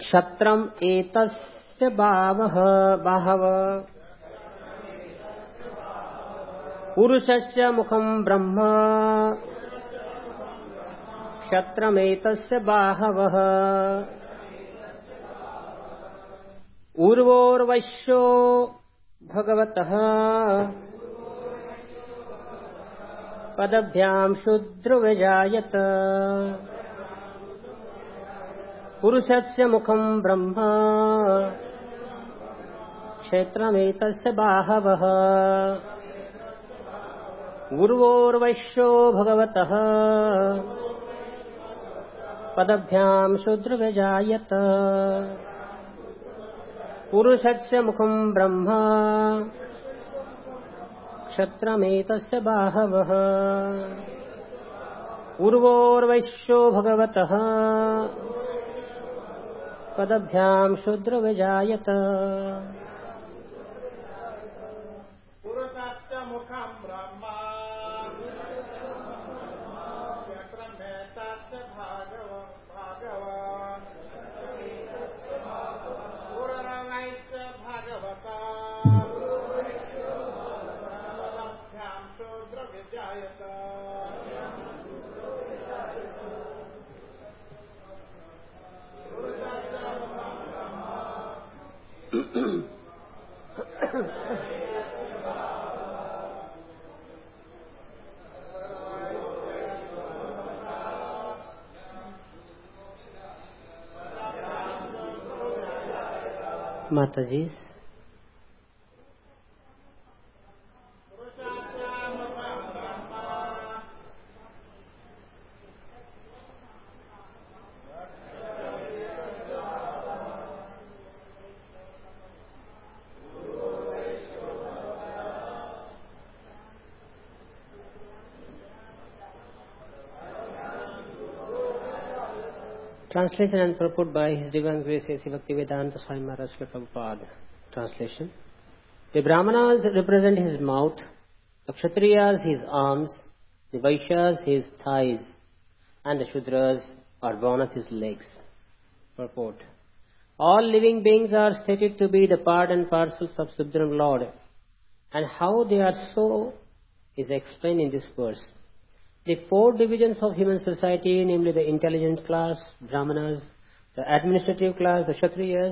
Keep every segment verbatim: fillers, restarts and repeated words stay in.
क्षत्रम् एतस्य बावः बाहव पुरुषस्य मुखम् ब्रह्म क्षत्रमेतस्य बाहवः उर्वोर्वश्यो भगवतः पदभ्याम् शूद्रविजायत पुरुषस्य मुखम् ब्रह्म क्षेत्रमेतस्य बाहवः उर्वोर्वश्यो भगवतः पदभ्याम् शूद्रविजायत पुरुषस्य मुखम् ब्रह्म क्षत्रमेतस्य बाहवः उर्वोर्वश्यो भगवतः पदभ्याम् शूद्रविजायत पुरुषस्य मुखम् ब्रह्म क्षत्रमेतस्य भागवः उर्वश्यो भगवतः पदभ्याम् शूद्रविजायत Mataji's. Translation and purport by His Divine Grace A C Bhaktivedanta Swami Maharaj Prabhupada. Translation. The Brahmanas represent his mouth, the Kshatriyas his arms, the Vaishyas his thighs, and the Shudras are born of his legs. Purport. All living beings are stated to be the part and parcels of Supreme Lord, and how they are so is explained in this verse. The four divisions of human society, namely the intelligent class, Brahmanas, the administrative class, the Kshatriyas,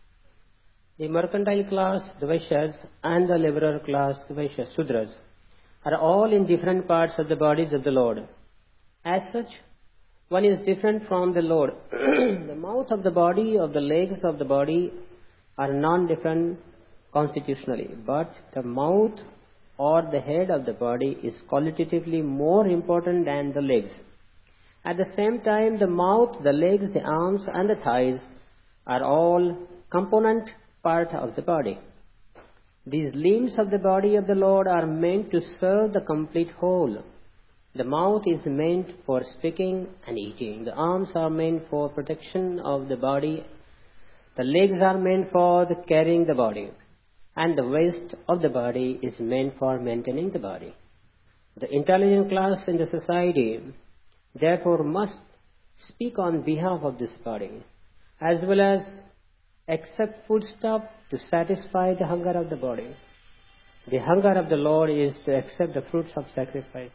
the mercantile class, the Vaishyas, and the laborer class, the Vaishyas, Shudras, are all in different parts of the bodies of the Lord. As such, one is different from the Lord. The mouth of the body, of the legs of the body are non-different constitutionally, but the mouth or the head of the body is qualitatively more important than the legs. At the same time, the mouth, the legs, the arms, and the thighs are all component part of the body. These limbs of the body of the Lord are meant to serve the complete whole. The mouth is meant for speaking and eating. The arms are meant for protection of the body. The legs are meant for the carrying the body. And the waist of the body is meant for maintaining the body. The intelligent class in the society therefore must speak on behalf of this body, as well as accept foodstuff to satisfy the hunger of the body. The hunger of the Lord is to accept the fruits of sacrifice.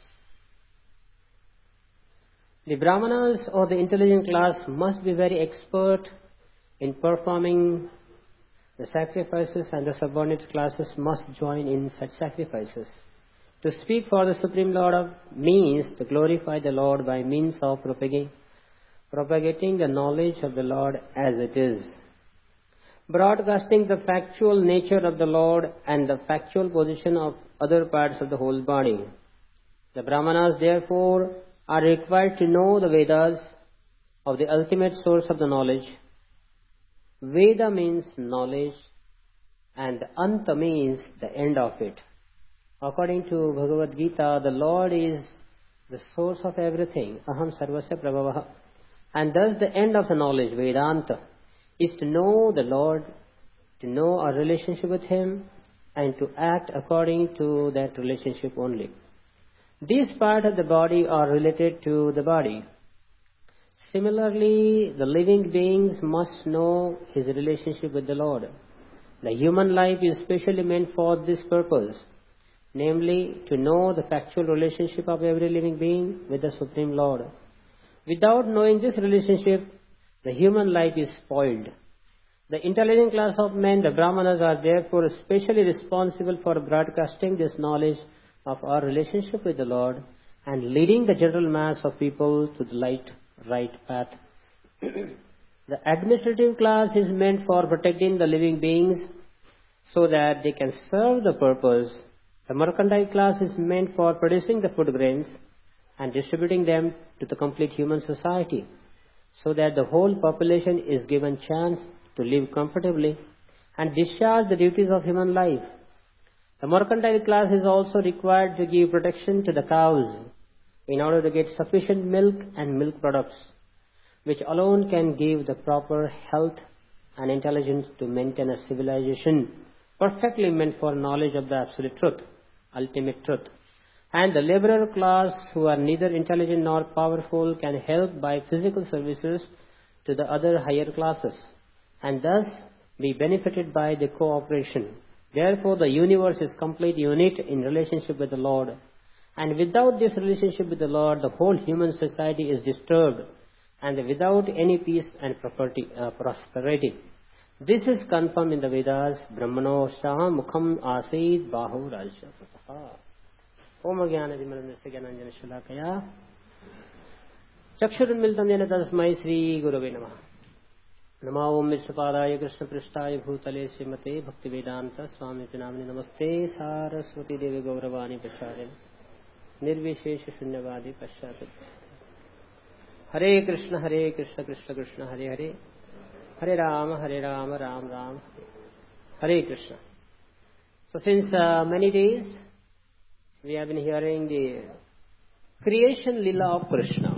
The Brahmanas or the intelligent class must be very expert in performing the sacrifices, and the subordinate classes must join in such sacrifices. To speak for the Supreme Lord of means to glorify the Lord by means of propagating, propagating the knowledge of the Lord as it is, broadcasting the factual nature of the Lord and the factual position of other parts of the whole body. The Brahmanas therefore are required to know the Vedas of the ultimate source of the knowledge. Veda means knowledge, and Anta means the end of it. According to Bhagavad Gita, the Lord is the source of everything, Aham Sarvasya Prabhavaha. And thus the end of the knowledge, Vedanta, is to know the Lord, to know our relationship with Him, and to act according to that relationship only. These parts of the body are related to the body. Similarly, the living beings must know his relationship with the Lord. The human life is specially meant for this purpose, namely to know the factual relationship of every living being with the Supreme Lord. Without knowing this relationship, the human life is spoiled. The intelligent class of men, the Brahmanas, are therefore specially responsible for broadcasting this knowledge of our relationship with the Lord and leading the general mass of people to the light, right path. The administrative class is meant for protecting the living beings so that they can serve the purpose. The mercantile class is meant for producing the food grains and distributing them to the complete human society so that the whole population is given chance to live comfortably and discharge the duties of human life. The mercantile class is also required to give protection to the cows in order to get sufficient milk and milk products, which alone can give the proper health and intelligence to maintain a civilization perfectly meant for knowledge of the absolute truth, ultimate truth. And the laborer class, who are neither intelligent nor powerful, can help by physical services to the other higher classes, and thus be benefited by the cooperation. Therefore, the universe is complete unit in relationship with the Lord. And without this relationship with the Lord, the whole human society is disturbed, and without any peace and property, uh, prosperity. This is confirmed in the Vedas. Brahmano Shaha Mukham Asid Bahu Rajya. Om Jnana Vimalanasya Jnananjana Shalakaya Chakshurunmilitam Jena Tasmai Sri Gurave Namaha. Namo Om Vishwapadaya Krishna Prishtaya Bhutale Srimate Bhaktivedanta Swami Namani Namaste Saraswati Devi Gauravani Prasharin Nirvishesha Shunyavadi Paschat. Hare Krishna Hare Krishna Krishna Krishna Hare Hare Hare Rama Hare Rama Ram Ram Hare Krishna. So since uh, many days we have been hearing the creation lila of Krishna,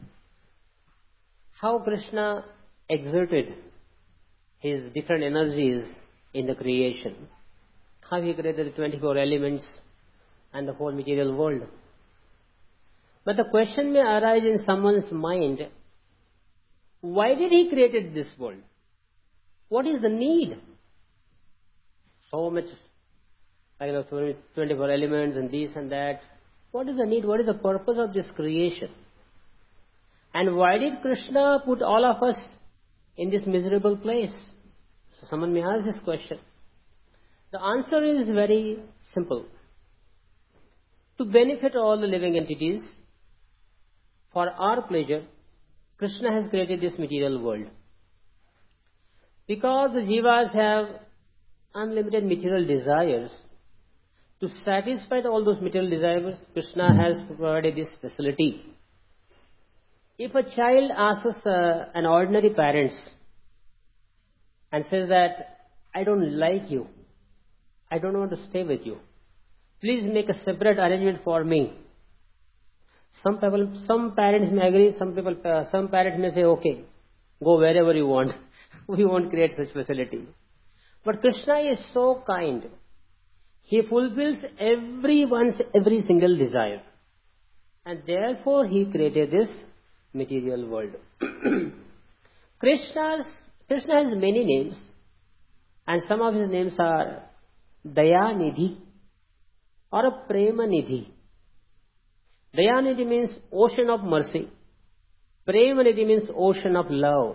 how Krishna exerted his different energies in the creation, how he created the twenty-four elements and the whole material world. But the question may arise in someone's mind, why did he create this world? What is the need? So much, like, you know, twenty-four elements and this and that. What is the need? What is the purpose of this creation? And why did Krishna put all of us in this miserable place? So someone may ask this question. The answer is very simple. To benefit all the living entities, for our pleasure, Krishna has created this material world. Because the jivas have unlimited material desires, to satisfy all those material desires, Krishna has provided this facility. If a child asks uh, an ordinary parent and says that, I don't like you, I don't want to stay with you, please make a separate arrangement for me. Some people, some parents may agree, some people, uh, some parents may say, okay, go wherever you want. We won't create such facility. But Krishna is so kind. He fulfills everyone's every single desire. And therefore he created this material world. Krishna's, Krishna has many names. And some of his names are Dayanidhi or a Premanidhi. Dayanidhi means ocean of mercy. Premanidhi means ocean of love.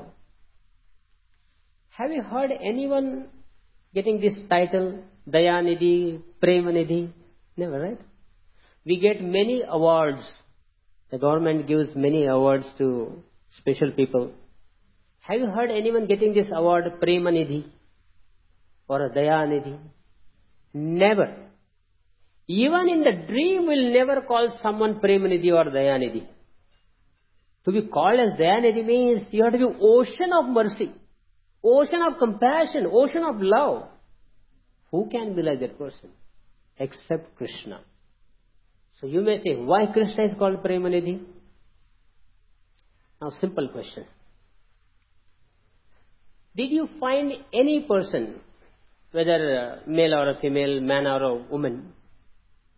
Have you heard anyone getting this title, Dayanidhi, Premanidhi? Never, right? We get many awards. The government gives many awards to special people. Have you heard anyone getting this award, Premanidhi or a Dayanidhi? Never. Even in the dream, we'll never call someone Premanidhi or Dayanidhi. To be called as Dayanidhi means you have to be ocean of mercy, ocean of compassion, ocean of love. Who can be like that person? Except Krishna. So you may say, why Krishna is called Premanidhi? Now, simple question. Did you find any person, whether a male or a female, man or a woman,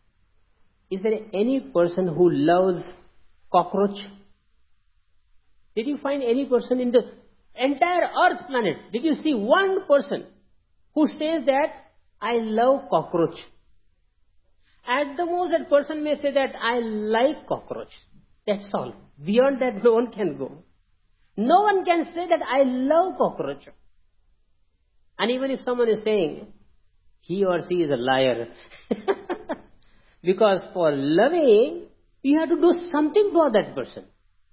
is there any person who loves cockroach? Did you find any person in the entire earth planet? Did you see one person who says that I love cockroach? At the most, that person may say that I like cockroach. That's all. Beyond that, no one can go. No one can say that I love cockroach. And even if someone is saying, he or she is a liar. Because for loving, you have to do something for that person.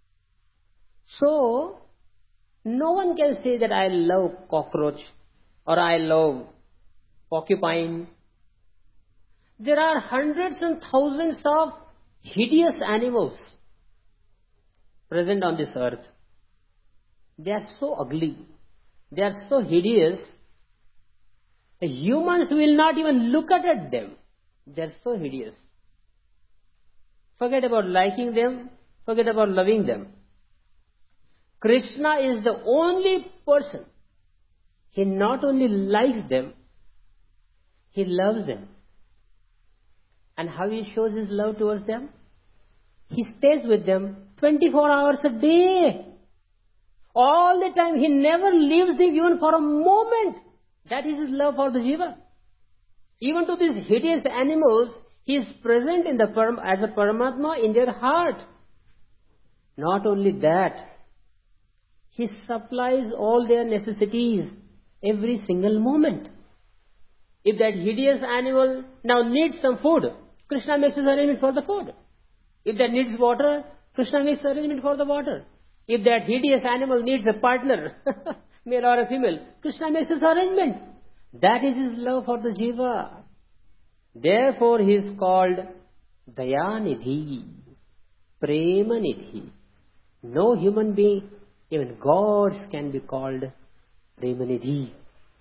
So, no one can say that I love cockroach or I love porcupine. There are hundreds and thousands of hideous animals present on this earth. They are so ugly. They are so hideous. The humans will not even look at them. They are so hideous. Forget about liking them. Forget about loving them. Krishna is the only person. He not only likes them, he loves them. And how he shows his love towards them? He stays with them twenty-four hours a day. All the time. He never leaves them even for a moment. That is his love for the jiva. Even to these hideous animals, he is present in the param- as a Paramatma in their heart. Not only that, he supplies all their necessities every single moment. If that hideous animal now needs some food, Krishna makes his arrangement for the food. If that needs water, Krishna makes arrangement for the water. If that hideous animal needs a partner, male or a female, Krishna makes his arrangement. That is his love for the jiva. Therefore he is called Dayanidhi, Premanidhi. No human being, even gods, can be called Premanidhi.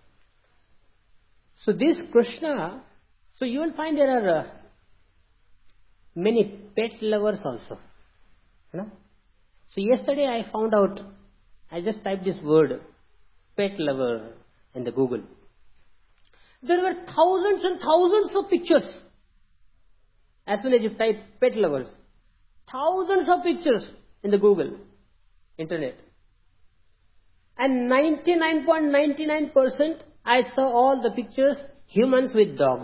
So this Krishna, so you will find there are uh, many pet lovers also. You know? So yesterday I found out, I just typed this word, pet lover, in the Google. There were thousands and thousands of pictures. As soon as you type pet lovers, thousands of pictures in the Google, internet. And ninety-nine point nine nine percent I saw all the pictures, humans with dogs.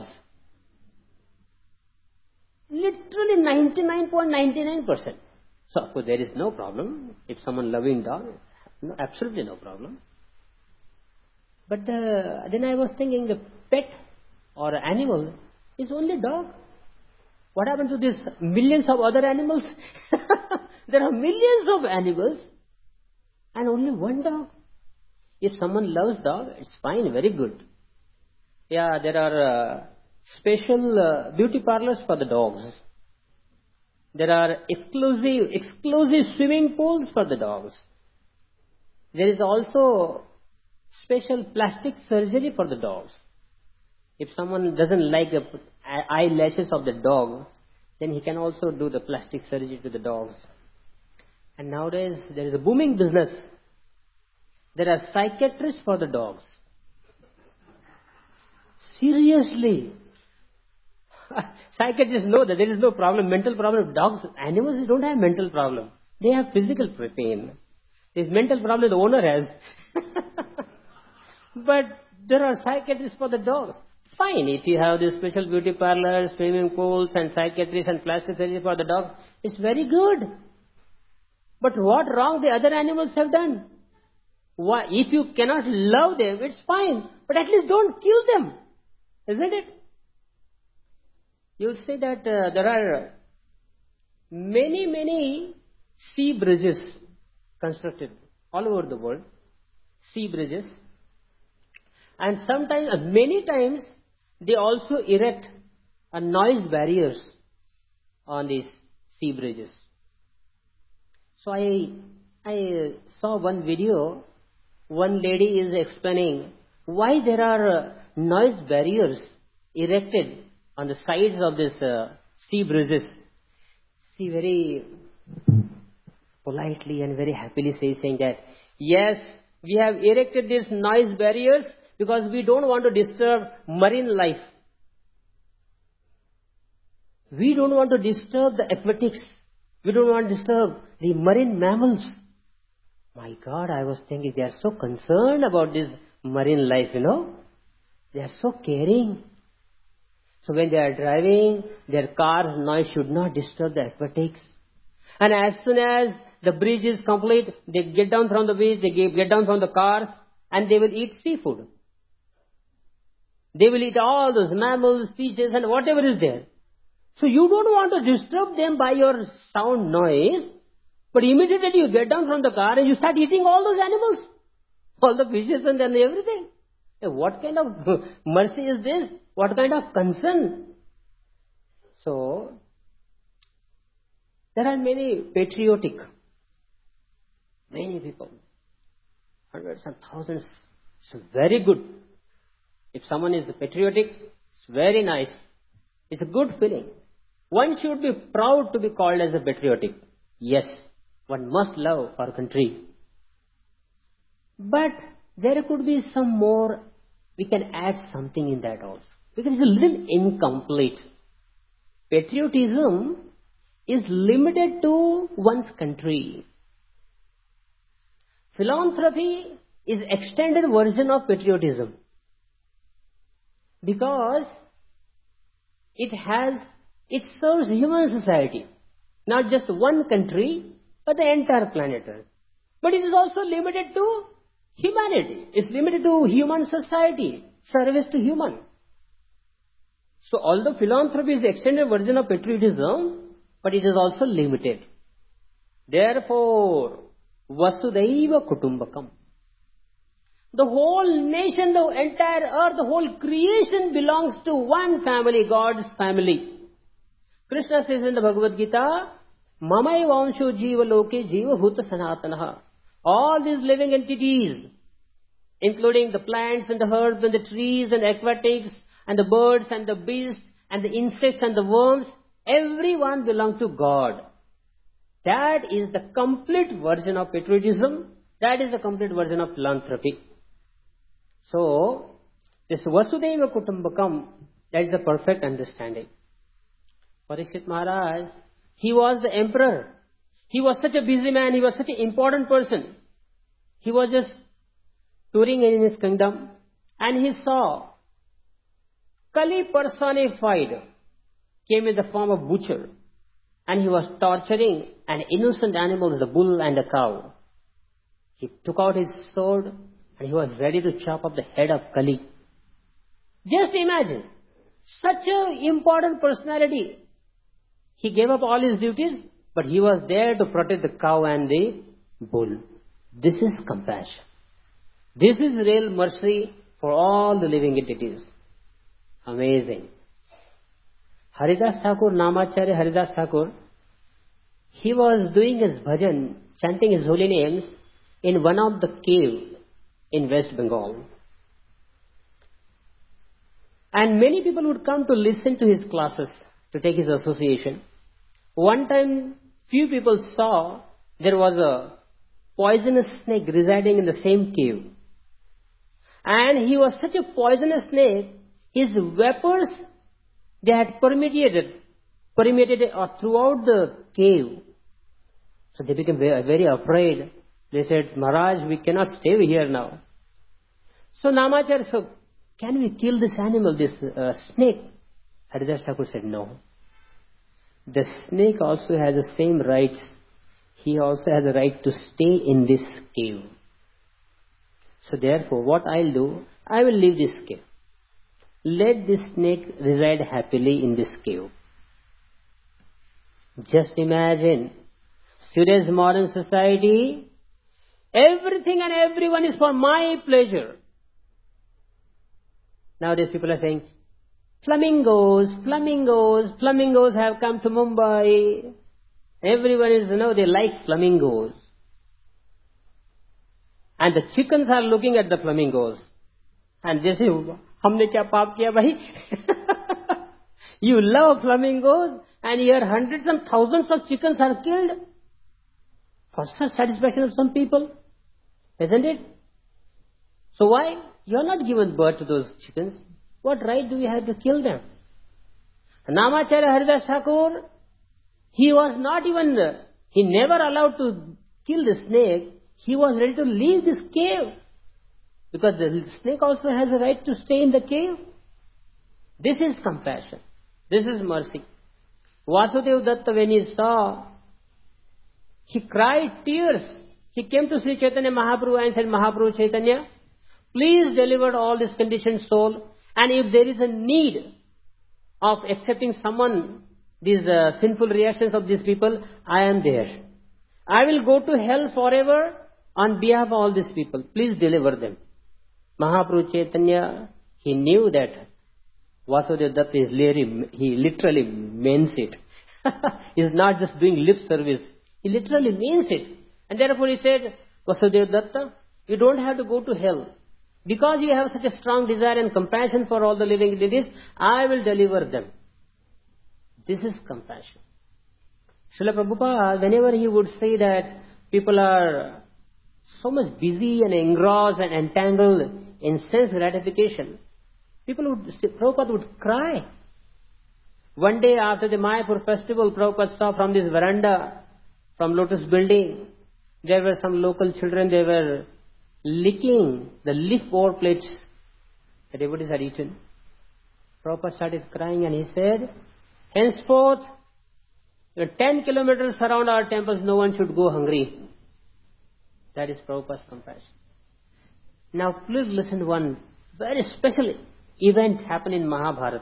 Literally ninety-nine point nine nine percent. So of course there is no problem. If someone loving dog, no, absolutely no problem. But the, then I was thinking the pet or animal is only dog. What happened to these millions of other animals? There are millions of animals and only one dog. If someone loves dog, it's fine, very good. Yeah, there are uh, special uh, beauty parlors for the dogs. There are exclusive, exclusive swimming pools for the dogs. There is also special plastic surgery for the dogs. If someone doesn't like the eyelashes of the dog, then he can also do the plastic surgery to the dogs. And nowadays there is a booming business. There are psychiatrists for the dogs. Seriously. Psychiatrists know that there is no problem, mental problem. Dogs, animals don't have mental problem. They have physical pain. This mental problem the owner has. But there are psychiatrists for the dogs. Fine, if you have this special beauty parlors, swimming pools and psychiatrists and plastic surgery for the dog, it's very good. But what wrong the other animals have done? Why, if you cannot love them, it's fine. But at least don't kill them. Isn't it? You'll say that uh, there are many, many sea bridges constructed all over the world. Sea bridges. And sometimes, uh, many times, they also erect a noise barriers on these sea bridges. So I, I saw one video. One lady is explaining why there are uh, noise barriers erected on the sides of these uh, sea bridges. She very politely and very happily says, saying that, yes, we have erected these noise barriers because we don't want to disturb marine life. We don't want to disturb the aquatics. We don't want to disturb the marine mammals. My God, I was thinking they are so concerned about this marine life, you know. They are so caring. So when they are driving, their car's noise should not disturb the aquatics. And as soon as the bridge is complete, they get down from the bridge, they get down from the cars, and they will eat seafood. They will eat all those mammals, fishes, and whatever is there. So you don't want to disturb them by your sound noise, but immediately you get down from the car and you start eating all those animals, all the fishes and then everything. What kind of mercy is this? What kind of concern? So, there are many patriotic, many people, hundreds and thousands. It's very good. If someone is patriotic, it's very nice. It's a good feeling. One should be proud to be called as a patriotic. Yes, one must love our country. But there could be some more, we can add something in that also. Because it's a little incomplete. Patriotism is limited to one's country. Philanthropy is extended version of patriotism. Because it has, it serves human society. Not just one country, but the entire planet Earth. But it is also limited to humanity. It's limited to human society, service to human. So although philanthropy is the extended version of patriotism, but it is also limited. Therefore, Vasudhaiva Kutumbakam. The whole nation, the entire earth, the whole creation belongs to one family, God's family. Krishna says in the Bhagavad Gita, Mamai Vamsho Jiva Loke Jiva Bhuta Sanatanaha. All these living entities, including the plants and the herbs and the trees and the aquatics and the birds and the beasts and the insects and the worms, everyone belongs to God. That is the complete version of patriotism. That is the complete version of philanthropy. So, this Vasudhaiva Kutumbakam, that is a perfect understanding. Parikshit Maharaj, he was the emperor. He was such a busy man. He was such an important person. He was just touring in his kingdom and he saw Kali personified came in the form of butcher and he was torturing an innocent animal, the bull and the cow. He took out his sword and he was ready to chop off the head of Kali. Just imagine, such an important personality. He gave up all his duties, but he was there to protect the cow and the bull. This is compassion. This is real mercy for all the living entities. Amazing. Haridas Thakur, Namacharya Haridas Thakur, he was doing his bhajan, chanting his holy names in one of the cave in West Bengal. And many people would come to listen to his classes, to take his association. One time, few people saw there was a poisonous snake residing in the same cave. And he was such a poisonous snake, his vapors, they had permeated, permeated throughout the cave. So they became very, very afraid. They said, Maharaj, we cannot stay here now. So Namacharya said, can we kill this animal, this uh, snake? Haridas Thakur said, no. The snake also has the same rights. He also has the right to stay in this cave. So therefore, what I'll do, I will leave this cave. Let this snake reside happily in this cave. Just imagine, today's modern society, everything and everyone is for my pleasure. Nowadays people are saying, flamingos, flamingos, flamingos have come to Mumbai. Everyone is, you know, they like flamingos. And the chickens are looking at the flamingos. And they say, humne kya paap kiya bhai? You love flamingos and here hundreds and thousands of chickens are killed for such satisfaction of some people. Isn't it? So why? You are not given birth to those chickens. What right do we have to kill them? Namacharya Haridas Thakur, he was not even, he never allowed to kill the snake. he was ready to leave this cave. Because the snake also has a right to stay in the cave. This is compassion. This is mercy. Vasudeva Datta, when he saw, he cried tears. He came to Sri Chaitanya Mahaprabhu and said, Mahaprabhu Chaitanya, please deliver all this conditioned soul. And if there is a need of accepting someone, these uh, sinful reactions of these people, I am there. I will go to hell forever on behalf of all these people. Please deliver them. Mahaprabhu Chaitanya, he knew that Vasudeva Datta is literally, he literally means it. He is not just doing lip service. He literally means it. And therefore he said, Vasudeva Datta, you don't have to go to hell. Because you have such a strong desire and compassion for all the living entities, I will deliver them. This is compassion. Srila Prabhupada, whenever he would say that people are so much busy and engrossed and entangled in sense gratification, people would, Prabhupada would cry. One day after the Mayapur festival, Prabhupada saw from this veranda, from Lotus building, there were some local children, they were licking the leaf over plates that devotees had eaten. Prabhupada started crying and he said, henceforth, ten kilometers around our temples, no one should go hungry. That is Prabhupada's compassion. Now please listen to one very special event happened in Mahabharata.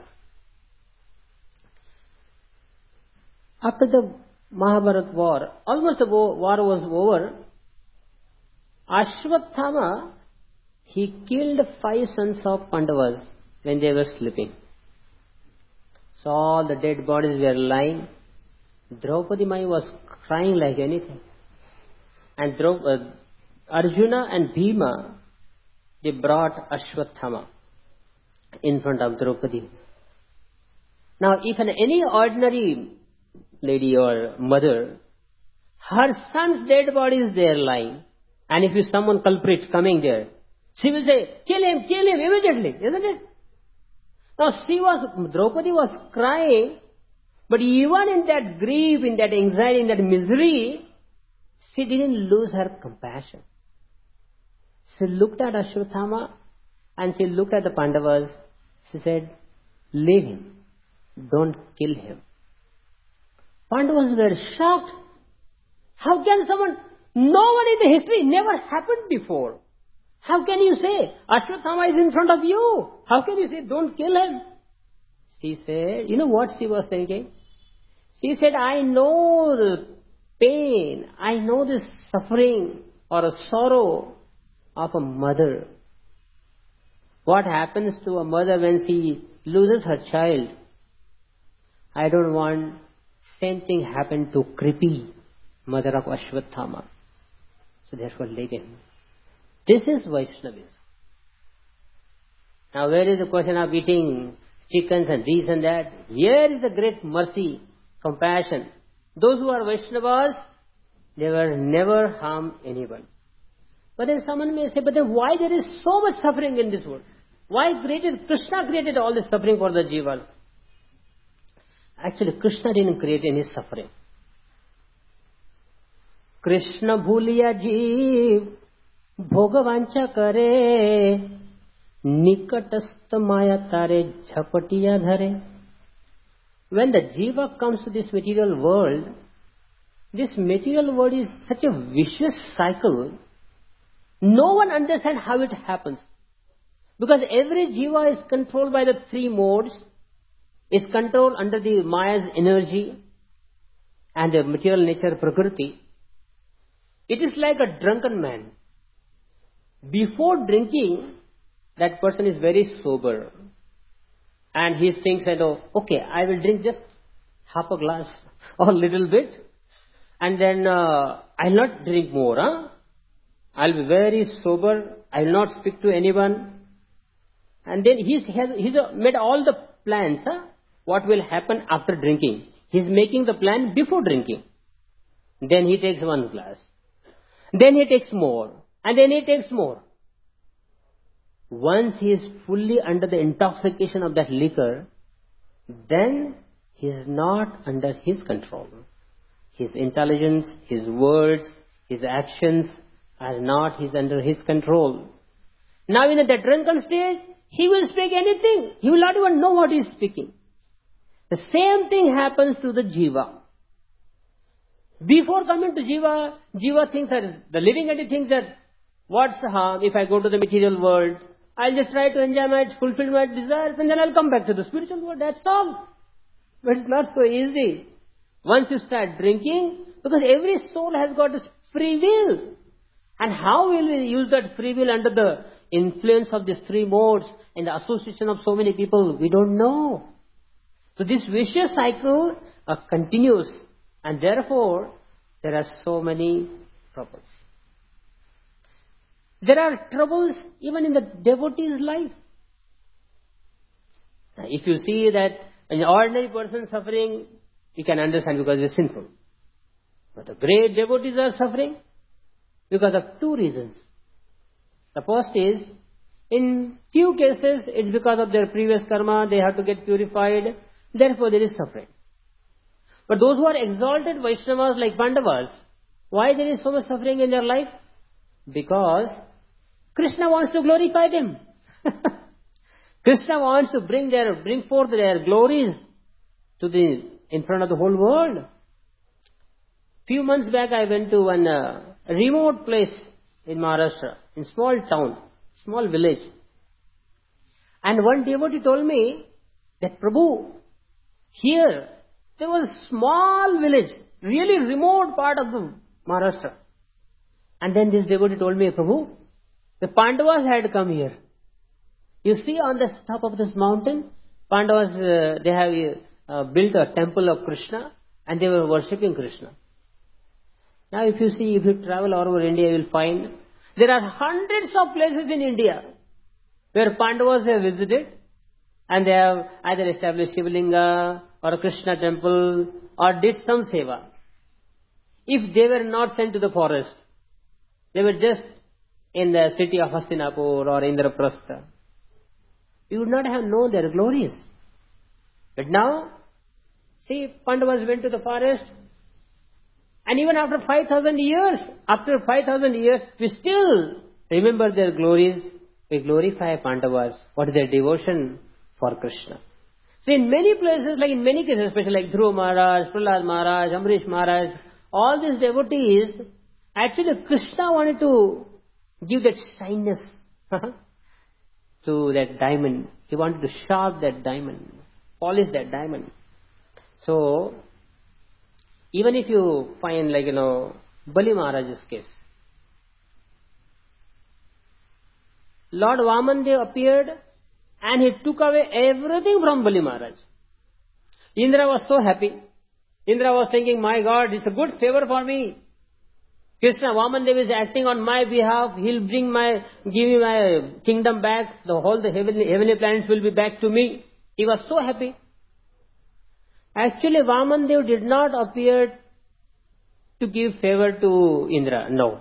After the Mahabharata war, almost the war was over, Ashwatthama, he killed five sons of Pandavas when they were sleeping. So all the dead bodies were lying. Draupadi Mai was crying like anything. And Draupadi, Arjuna and Bhima, they brought Ashwatthama in front of Draupadi. Now, if an, any ordinary lady or mother, her son's dead body is there lying, and if you someone culprit coming there, she will say, kill him, kill him immediately, isn't it? Now, she was, Draupadi was crying, but even in that grief, in that anxiety, in that misery, she didn't lose her compassion. She looked at Ashwatthama and she looked at the Pandavas. She said, leave him. Don't kill him. Pandavas were shocked. How can someone, no one in the history, never happened before. How can you say, Ashwatthama is in front of you? How can you say, don't kill him? She said, you know what she was thinking? She said, I know the pain, I know the suffering or a sorrow of a mother. What happens to a mother when she loses her child? I don't want same thing happen to Kripi, mother of Ashwatthama. So therefore leave him. This is Vaishnavism. Now where is the question of eating chickens and this and that? Here is the great mercy, compassion. Those who are Vaishnavas, they will never harm anyone. But then someone may say, but then why there is so much suffering in this world? Why created, Krishna created all this suffering for the jiva? Actually, Krishna didn't create any suffering. Krishna bhuliya jeev bhogavancha kare nikatastha maya tare jhapatiya dhare. When the jiva comes to this material world, this material world is such a vicious cycle. No one understands how it happens. Because every jiva is controlled by the three modes, is controlled under the Maya's energy and the material nature Prakriti. It is like a drunken man. Before drinking, that person is very sober. And he thinks that, oh, okay, I will drink just half a glass or a little bit. And then uh, I'll not drink more. Huh? I'll be very sober. I'll not speak to anyone. And then he's, has, he's made all the plans. Huh? What will happen after drinking? He's making the plan before drinking. Then he takes one glass. Then he takes more. And then he takes more. Once he is fully under the intoxication of that liquor, then he is not under his control. His intelligence, his words, his actions, as not is under his control. Now in the drunken state, he will speak anything. He will not even know what he is speaking. The same thing happens to the jiva. Before coming to jiva, jiva thinks that, the living entity thinks that, what's the harm if I go to the material world? I'll just try to enjoy my, fulfill my desires, and then I'll come back to the spiritual world. That's all. But it's not so easy. Once you start drinking, because every soul has got this free will. And how will we use that free will under the influence of these three modes and the association of so many people? We don't know. So this vicious cycle uh, continues, and therefore there are so many troubles. There are troubles even in the devotee's life. If you see that an ordinary person suffering, you can understand because it's sinful. But the great devotees are suffering because of two reasons. The first is, in few cases, it's because of their previous karma, they have to get purified, therefore there is suffering. But those who are exalted Vaishnavas like Pandavas, why there is so much suffering in their life? Because Krishna wants to glorify them. Krishna wants to bring their, bring forth their glories to the, in front of the whole world. Few months back I went to one uh, remote place in Maharashtra, in small town, small village. And one devotee told me that, Prabhu, here there was a small village, really remote part of the Maharashtra. And then this devotee told me, Prabhu, the Pandavas had come here. You see on the top of this mountain, Pandavas, uh, they have uh, built a temple of Krishna and they were worshipping Krishna. Now if you see, if you travel all over India, you will find there are hundreds of places in India where Pandavas have visited and they have either established Shivalinga or a Krishna temple or did some seva. If they were not sent to the forest, they were just in the city of Hastinapur or Indraprastha, we would not have known their glories. But now, see, Pandavas went to the forest, and even after five thousand years, after five thousand years, we still remember their glories. We glorify Pandavas. What is their devotion for Krishna? So in many places, like in many cases, especially like Dhruva Maharaj, Prahlad Maharaj, Amrish Maharaj, all these devotees, actually Krishna wanted to give that shyness to that diamond. He wanted to sharp that diamond, polish that diamond. So, even if you find, like, you know, Bali Maharaj's case, Lord Vamandev appeared and he took away everything from Bali Maharaj. Indra was so happy. Indra was thinking, my God, it's a good favor for me. Krishna, Vamandev is acting on my behalf. He'll bring my, give me my kingdom back. The whole, the heavenly, heavenly planets will be back to me. He was so happy. Actually, Vamandev did not appear to give favor to Indra. No.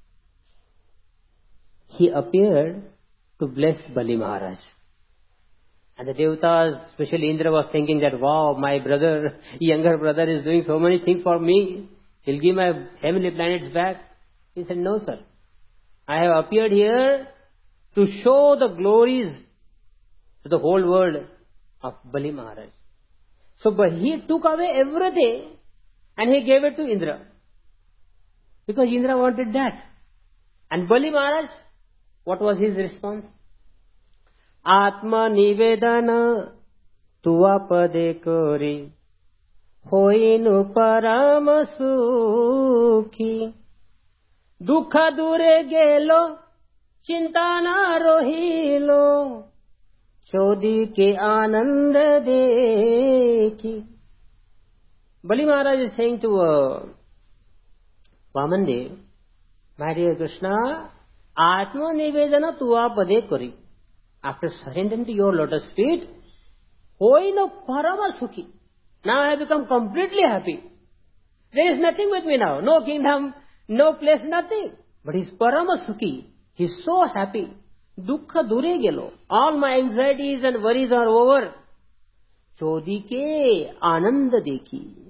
He appeared to bless Bali Maharaj. And the Devatas, especially Indra, was thinking that, wow, my brother, younger brother is doing so many things for me. He'll give my heavenly planets back. He said, no, sir. I have appeared here to show the glories to the whole world of Bali Maharaj. So, but he took away everything and he gave it to Indra. Because Indra wanted that. And Bali Maharaj, what was his response? Atma nivedana tuva pade kori hoinu parama sukhi dukha dure gelo chinta na rohilo chodi ke anand dekhi. Bali Maharaj is saying to uh, Vamandev, my dear Krishna, Atma nivedana tuva pade kori. After surrendering to your lotus feet, hoino parama sukhi. Now I have become completely happy. There is nothing with me now. No kingdom, no place, nothing. But he's parama sukhi. He's so happy. Dukkha dure gelo. All my anxieties and worries are over. Chodike ananda dekhi.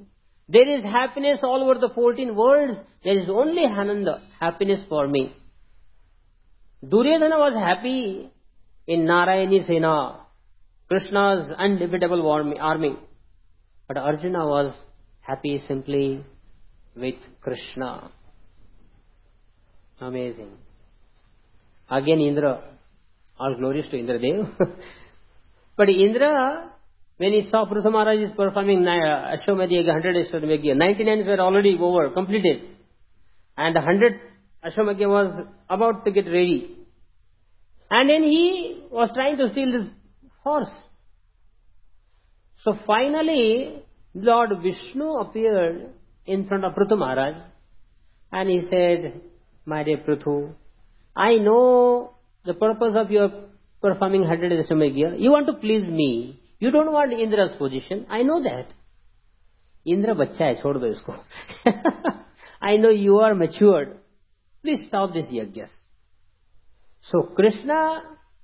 There is happiness all over the fourteen worlds. There is only Ananda, happiness for me. Duryodhana was happy in Narayani Sena, Krishna's undefeatable army. But Arjuna was happy simply with Krishna. Amazing. Again Indra. All glories to Indra Dev. But Indra, when he saw Prithu Maharaj is performing Ashwamedh one hundred Ashwamedh, ninety-nine were already over, completed. And the one hundred Ashwamedh was about to get ready. And then he was trying to steal this horse. So finally, Lord Vishnu appeared in front of Prithu Maharaj. And he said, my dear Prithu, I know the purpose of your performing one hundred Ashwamedh. You want to please me. You don't want Indra's position. I know that. Indra bachcha hai, chhod do isko. I know you are matured. Please stop this yajnas. So Krishna,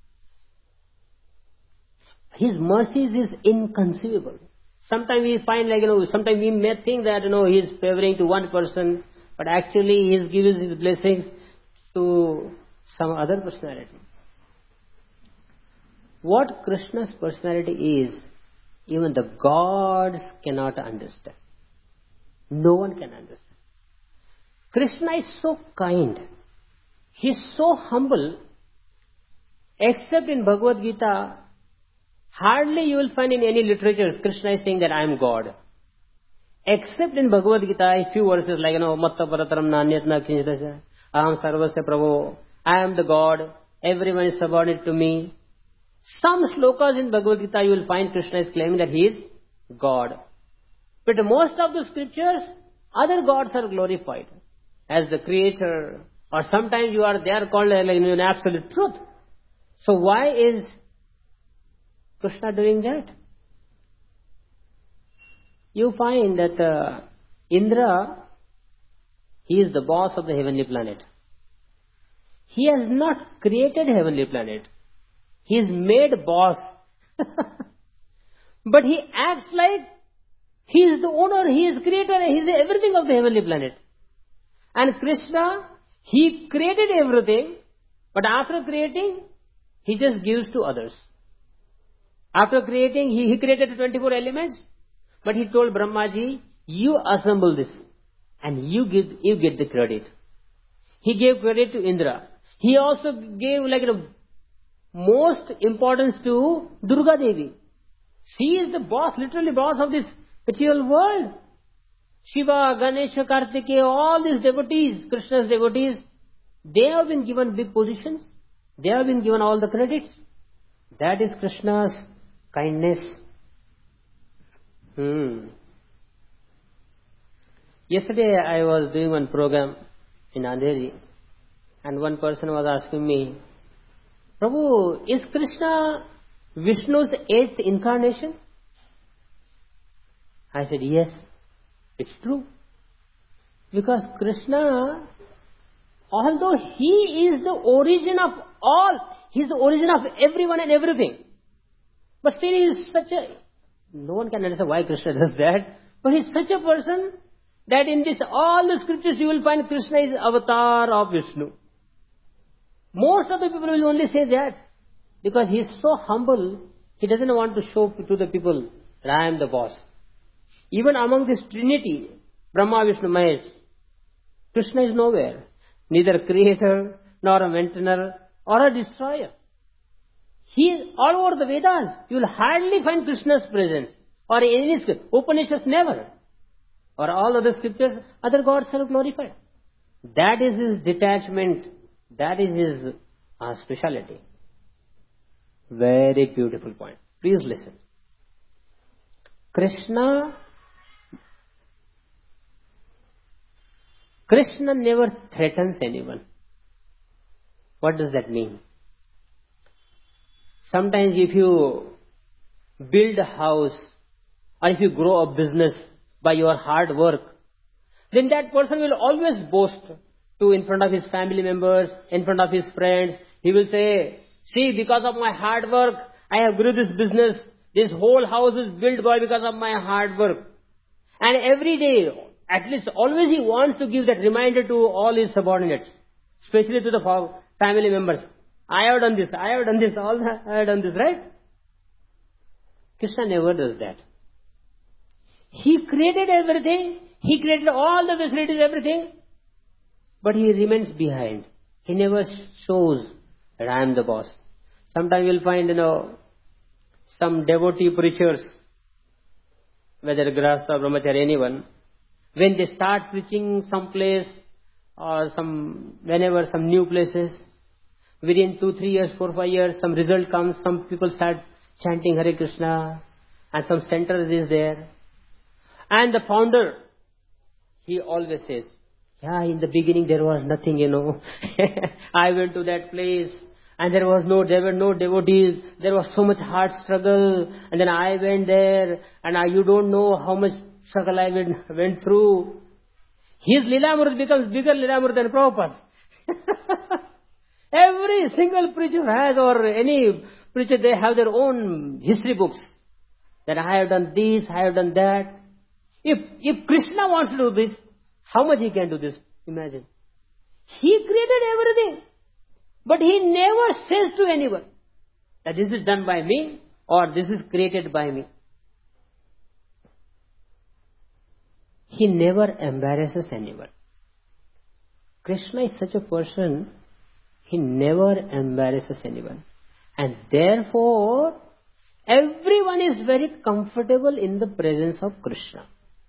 his mercies is inconceivable. Sometimes we find like, you know, sometimes we may think that, you know, he is favoring to one person, but actually he is giving his blessings to some other personality. What Krishna's personality is, even the gods cannot understand. No one can understand. Krishna is so kind. He is so humble. Except in Bhagavad Gita, hardly you will find in any literatures Krishna is saying that I am God. Except in Bhagavad Gita, a few verses like, you know, Matta Parataram Nanyatna Kinchidasya, Aham Sarvasya Prabhu, I am the God, everyone is subordinate to me. Some slokas in Bhagavad Gita you will find Krishna is claiming that he is God. But most of the scriptures, other gods are glorified as the creator, or sometimes you are there called like in absolute truth. So why is Krishna doing that? You find that uh, Indra, he is the boss of the heavenly planet. He has not created heavenly planet. He is made boss. But he acts like he is the owner, he is creator, he is everything of the heavenly planet. And Krishna, he created everything, but after creating, he just gives to others. After creating, he, he created twenty-four elements, but he told Brahmaji, you assemble this, and you give, you get the credit. He gave credit to Indra. He also gave like, you know, most importance to Durga Devi. She is the boss, literally boss of this material world. Shiva, Ganesha, Kartikeya, all these devotees, Krishna's devotees, they have been given big positions. They have been given all the credits. That is Krishna's kindness. Hmm. Yesterday I was doing one program in Andheri, and one person was asking me, Prabhu, is Krishna Vishnu's eighth incarnation? I said, yes, it's true. Because Krishna, although he is the origin of all, he is the origin of everyone and everything. But still he is such a, no one can understand why Krishna does that, but he is such a person that in this, all the scriptures you will find Krishna is avatar of Vishnu. Most of the people will only say that because he is so humble, he doesn't want to show to the people that I am the boss. Even among this trinity, Brahma, Vishnu, Mahesh, Krishna is nowhere. Neither creator, nor a maintainer, or a destroyer. He is all over the Vedas. You will hardly find Krishna's presence. Or in any script. Upanishads never. Or all other scriptures, other gods are glorified. That is his detachment. That is his uh, speciality. Very beautiful point. Please listen. Krishna, Krishna never threatens anyone. What does that mean? Sometimes if you build a house or if you grow a business by your hard work, then that person will always boast to in front of his family members, in front of his friends. He will say, see, because of my hard work, I have grew this business. This whole house is built by because of my hard work. And every day, at least always he wants to give that reminder to all his subordinates, especially to the fa- family members. I have done this, I have done this, all that, I have done this, right? Krishna never does that. He created everything, he created all the facilities, everything, but he remains behind. He never shows that I am the boss. Sometimes you'll find, you know, some devotee preachers, whether Grahastha, Brahmachari, anyone, when they start preaching some place or some, whenever some new places, within two, three years, four, five years, some result comes, some people start chanting Hare Krishna, and some centers is there. And the founder, he always says, yeah, in the beginning there was nothing, you know. I went to that place, and there was no, there were no devotees, there was so much hard struggle, and then I went there, and I, you don't know how much struggle I went, went through. His Lilamrut becomes bigger Lilamrut than Prabhupada's. Every single preacher has, or any preacher, they have their own history books. That I have done this, I have done that. If, if Krishna wants to do this, how much he can do this? Imagine. He created everything. But he never says to anyone that this is done by me or this is created by me. He never embarrasses anyone. Krishna is such a person, he never embarrasses anyone. And therefore, everyone is very comfortable in the presence of Krishna.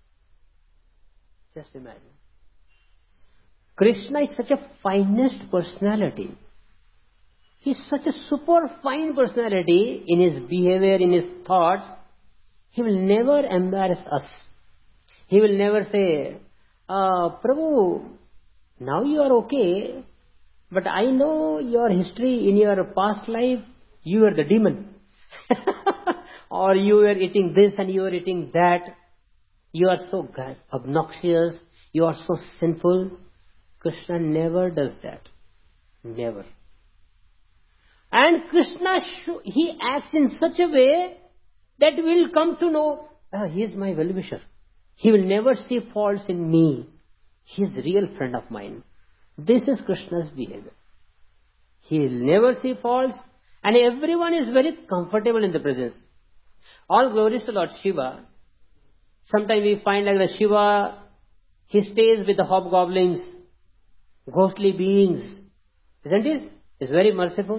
Just imagine. Krishna is such a finest personality. He is such a super fine personality in his behavior, in his thoughts. He will never embarrass us. He will never say, uh, Prabhu, now you are okay, but I know your history in your past life, you were the demon. Or you were eating this and you were eating that. You are so obnoxious. You are so sinful. Krishna never does that. Never. And Krishna, he acts in such a way that we will come to know, ah, he is my well-wisher. He will never see faults in me. He is a real friend of mine. This is Krishna's behavior. He will never see faults, and everyone is very comfortable in the presence. All glories to Lord Shiva. Sometimes we find like the Shiva, he stays with the hobgoblins, ghostly beings. Isn't it? It's very merciful.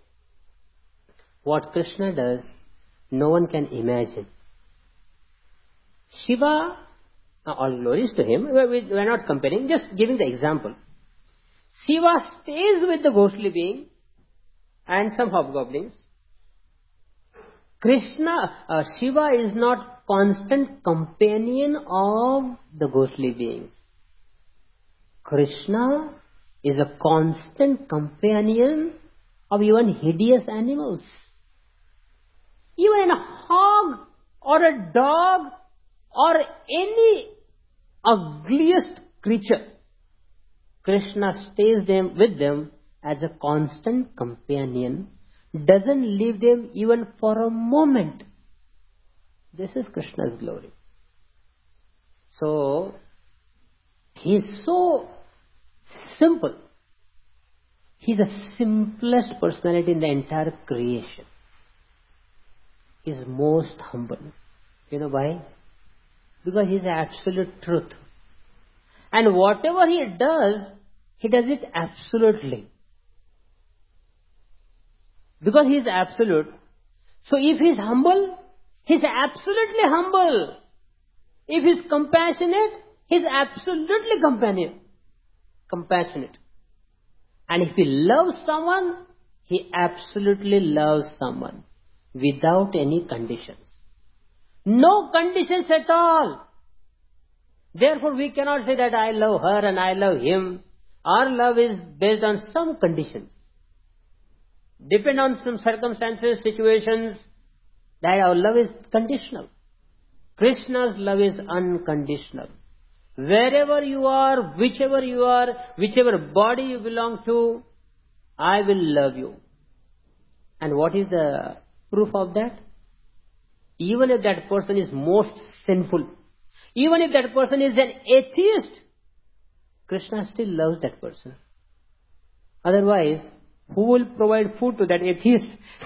What Krishna does, no one can imagine. Shiva, all glories to him, we are not comparing, just giving the example. Shiva stays with the ghostly being and some hobgoblins. Krishna, uh, Shiva is not constant companion of the ghostly beings. Krishna is a constant companion of even hideous animals. Even a hog or a dog or any ugliest creature, Krishna stays them with them as a constant companion, doesn't leave them even for a moment. This is Krishna's glory. So, he is so simple. He is the simplest personality in the entire creation. He is most humble. You know why? Because he is absolute truth. And whatever he does, he does it absolutely. Because he is absolute. So if he is humble, he is absolutely humble. If he is compassionate, he is absolutely companion, compassionate. And if he loves someone, he absolutely loves someone without any conditions. No conditions at all. Therefore, we cannot say that I love her and I love him. Our love is based on some conditions. Depend on some circumstances, situations, that our love is conditional. Krishna's love is unconditional. Wherever you are, whichever you are, whichever body you belong to, I will love you. And what is the proof of that? Even if that person is most sinful, Even if that person is an atheist, Krishna still loves that person. Otherwise, who will provide food to that atheist?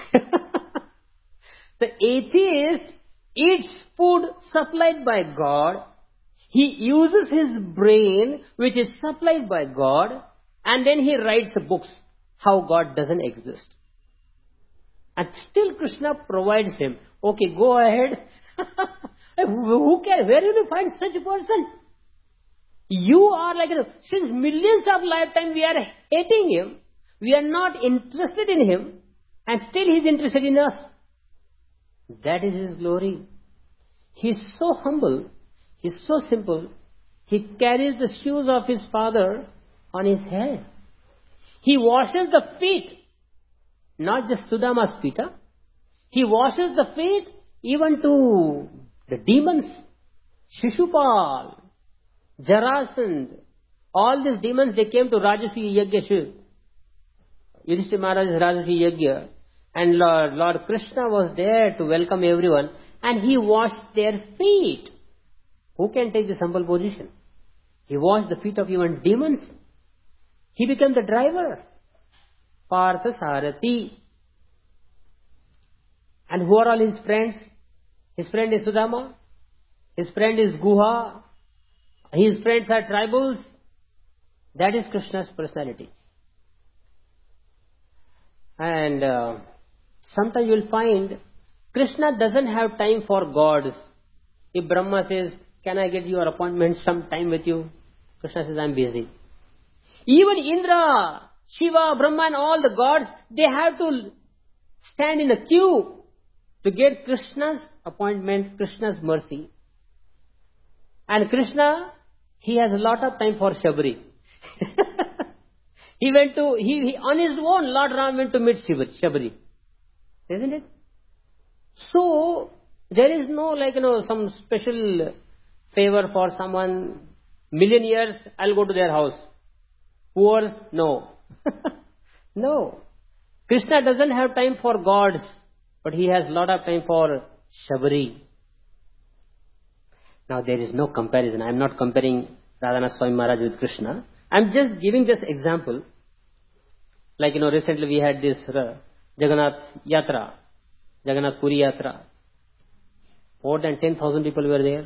The atheist eats food supplied by God. He uses his brain, which is supplied by God, and then he writes books how God doesn't exist. And still Krishna provides him. Okay, go ahead. Who can? Where will you find such a person? You are like, you know, since millions of lifetime we are hating him. We are not interested in him. And still he is interested in us. That is his glory. He is so humble. He is so simple. He carries the shoes of his father on his head. He washes the feet. Not just Sudama's feet. Huh? He washes the feet even to the demons. Shishupal, Jarasandh, all these demons, they came to Rajasuya Yajna. Yudhishthira Maharaj's Rajasuya Yajna. And Lord, Lord Krishna was there to welcome everyone. And he washed their feet. Who can take this humble position? He washed the feet of even demons. He became the driver. Partha Sarathi. And who are all his friends? His friend is Sudama. His friend is Guha. His friends are tribals. That is Krishna's personality. And uh, sometimes you will find Krishna doesn't have time for gods. If Brahma says, can I get your appointment some time with you? Krishna says, I'm busy. Even Indra, Shiva, Brahma and all the gods, they have to stand in a queue to get Krishna's appointment, Krishna's mercy. And Krishna, he has a lot of time for Shabri. He went to, he, he on his own, Lord Ram went to meet Shabri. Isn't it? So, there is no like, you know, some special favor for someone. Million years, I'll go to their house. Poor, no. No. Krishna doesn't have time for gods, but he has a lot of time for Shabri. Now there is no comparison. I am not comparing Radhanath Swami Maharaj with Krishna. I am just giving this example. Like, you know, recently we had this uh, Jagannath Yatra, Jagannath Puri Yatra. More than ten thousand people were there.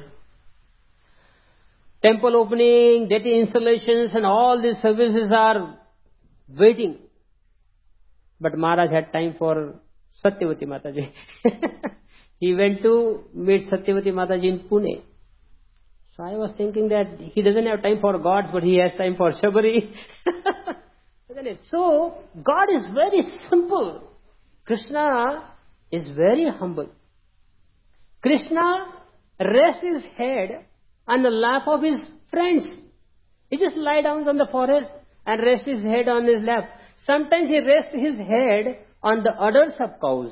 Temple opening, deity installations and all these services are waiting. But Maharaj had time for Satyavati Mataji. He went to meet Satyavati Mataji in Pune. So I was thinking that he doesn't have time for gods, but he has time for Shabari. Isn't it? So, God is very simple. Krishna is very humble. Krishna rests his head on the lap of his friends. He just lie down on the forest and rests his head on his lap. Sometimes he rests his head on the udders of cows.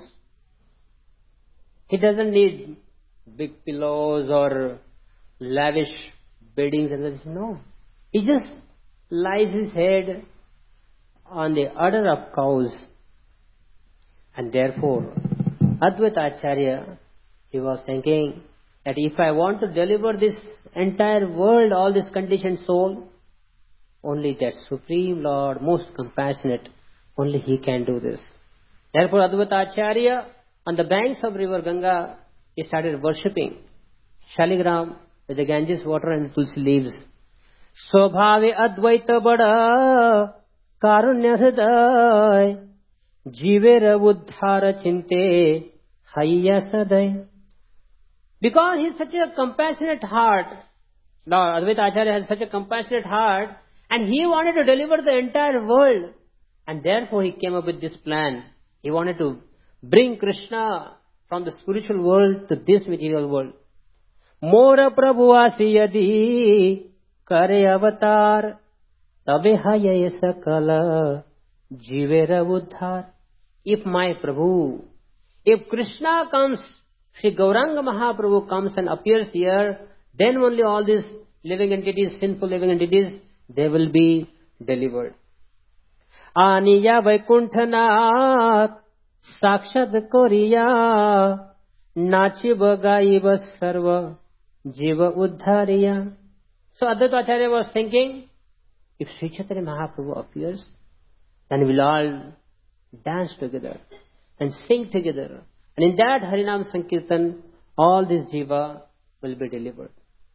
He doesn't need big pillows or lavish beddings and that. No. He just lies his head on the udder of cows. And therefore, Advaita Acharya, he was thinking that if I want to deliver this entire world, all this conditioned soul, only that Supreme Lord, most compassionate, only He can do this. Therefore, Advaita Acharya, on the banks of river Ganga, he started worshipping Shaligram with the Ganges water and tulsi leaves. Sobhave Advaita Bada Karunya Hriday Jivera Uddhara Chinte Hayya Sadai. Because he is such a compassionate heart, Lord Advaita Acharya has such a compassionate heart, and he wanted to deliver the entire world. And therefore he came up with this plan. He wanted to bring Krishna from the spiritual world to this material world. Mora Prabhu Asiyadi Kare Avatar Tabe Hayaya Sakala Jivera Uddhar. If my Prabhu, if Krishna comes, Sri Gauranga Mahaprabhu comes and appears here, then only all these living entities, sinful living entities, they will be delivered. Aniya Vaikuntanath Sakshad Koriya Nachi Bagayiva Sarva Jiva Uddhariya. So Advaita Acharya was thinking, if Sri Chaitanya Mahaprabhu appears, then we'll all dance together and sing together. And in that Harinam Sankirtan, all this Jiva will be delivered.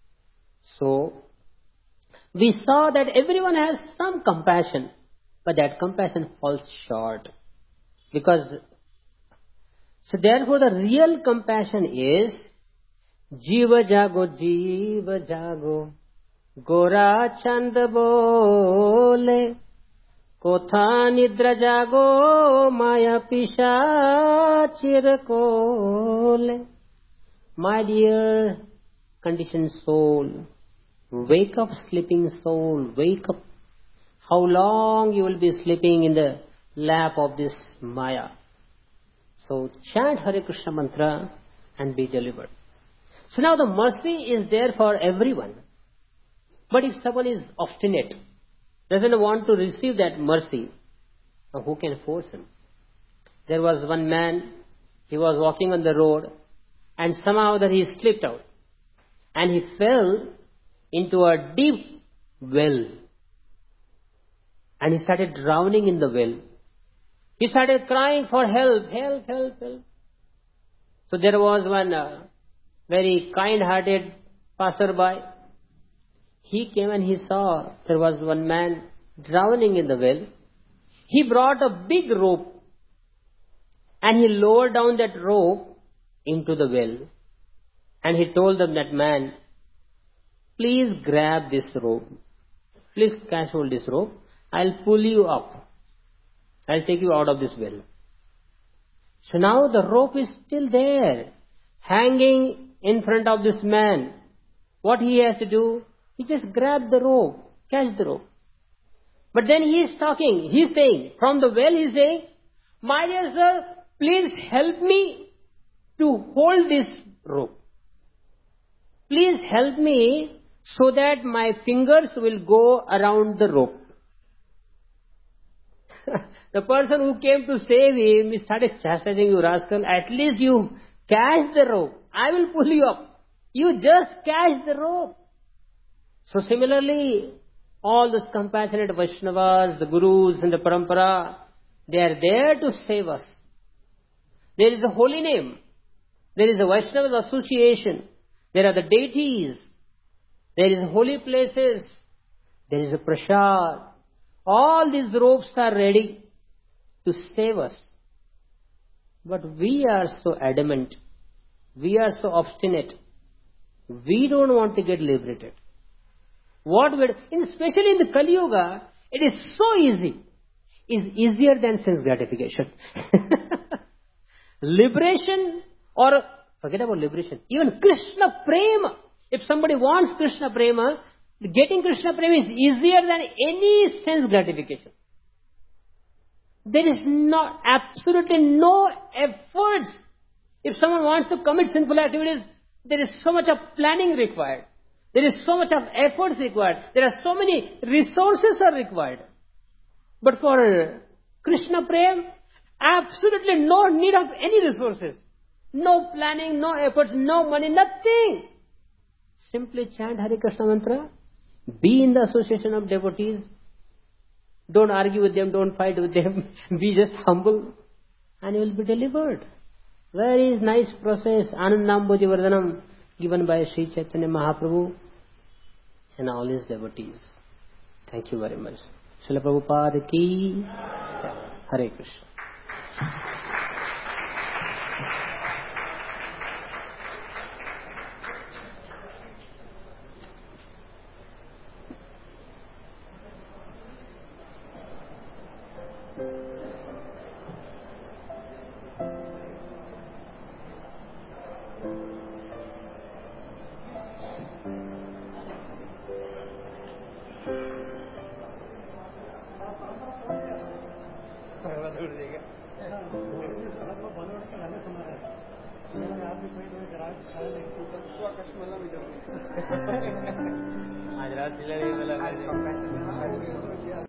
So, we saw that everyone has some compassion, but that compassion falls short. Because, so therefore the real compassion is, Jiva Jago, Jiva Jago, Gora Chand Bole, Kotha Nidra Jago, Maya Pisha Chirakole. My dear conditioned soul, wake up, sleeping soul, wake up. How long you will be sleeping in the lap of this Maya? So chant Hare Krishna mantra and be delivered. So now the mercy is there for everyone. But if someone is obstinate, doesn't want to receive that mercy, now who can force him? There was one man, he was walking on the road, and somehow that he slipped out. And he fell into a deep well. And he started drowning in the well. He started crying for help, help, help, help. So there was one uh, very kind-hearted passerby. He came and he saw there was one man drowning in the well. He brought a big rope and he lowered down that rope into the well. And he told them, that man, please grab this rope. Please catch hold this rope. I'll pull you up. I'll take you out of this well. So now the rope is still there, hanging in front of this man. What he has to do? He just grab the rope, catch the rope. But then he is talking, he is saying, from the well he is saying, my dear sir, please help me to hold this rope. Please help me so that my fingers will go around the rope. The person who came to save him started chastising, you rascal, at least you catch the rope. I will pull you up. You just catch the rope. So similarly, all those compassionate Vaishnavas, the Gurus and the Parampara, they are there to save us. There is a holy name. There is a Vaishnava association. There are the deities. There is holy places. There is a prasad. All these ropes are ready to save us. But we are so adamant. We are so obstinate. We don't want to get liberated. What would, especially in the Kali Yuga, it is so easy. It's easier than sense gratification. Liberation, or forget about liberation, even Krishna Prema. If somebody wants Krishna Prema, getting Krishna Prema is easier than any sense gratification. There is not, absolutely no efforts. If someone wants to commit sinful activities, there is so much of planning required. There is so much of efforts required. There are so many resources are required. But for Krishna Prema, absolutely no need of any resources. No planning, no efforts, no money, nothing. Simply chant Hare Krishna mantra. Be in the association of devotees. Don't argue with them, don't fight with them. Be just humble and you will be delivered. Very nice process. Anandambodhi Vardhanam given by Sri Chaitanya Mahaprabhu and all his devotees. Thank you very much. Srila Prabhupada ki Hare Krishna. आज रात